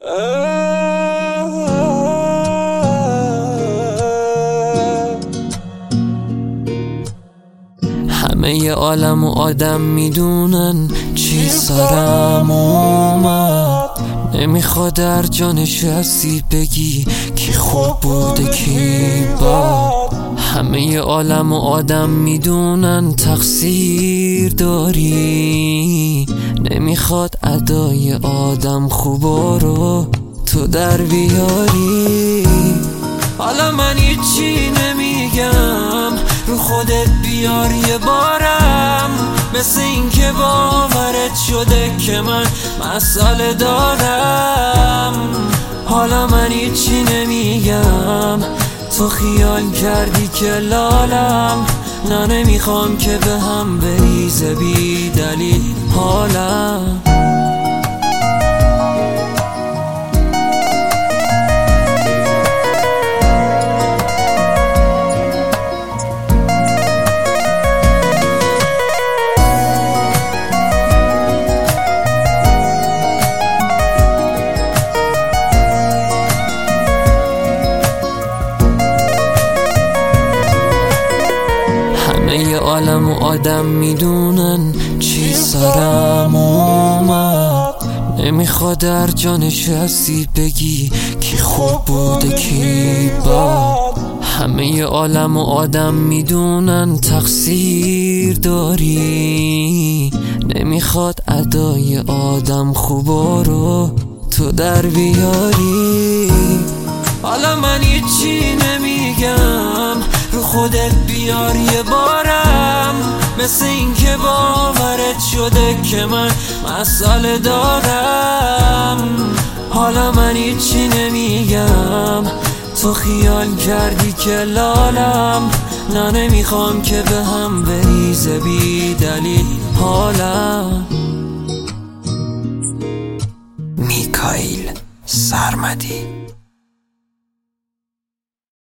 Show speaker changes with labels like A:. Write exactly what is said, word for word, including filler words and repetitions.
A: همه عالم و آدم میدونن چی سرم اومد، نمیخواد در جانش هستی بگی کی خوب بوده کی بد. همه عالم و آدم میدونن تقصیر داری، نمیخواد ادای آدم خوبا رو تو در بیاری. حالا من هیچی نمیگم، رو خودت بیار یه بارم، مثل این که باورت شده که من مسئله دارم. حالا من هیچی نمیگم، تو خیال کردی که لالم، نه نمیخوام که به هم بریزه بی دلیل حالم. همه عالم و آدم میدونن چی سرم اومد، نمیخواد در جانش هستی بگی کی خوب بوده کی بد. همه عالم و آدم میدونن تقصیر داری، نمیخواد ادای آدم خوبا رو تو در بیاری. حالا من هیچی نمیگم، رو خودت بیار یه بارم، مثل این که باورت شده که من مسئله دارم. حالا من هیچی نمیگم، تو خیال کردی که لالم، نه نمیخوام که به هم بریزه بی دلیل حالم.
B: میکائیل سرمدی.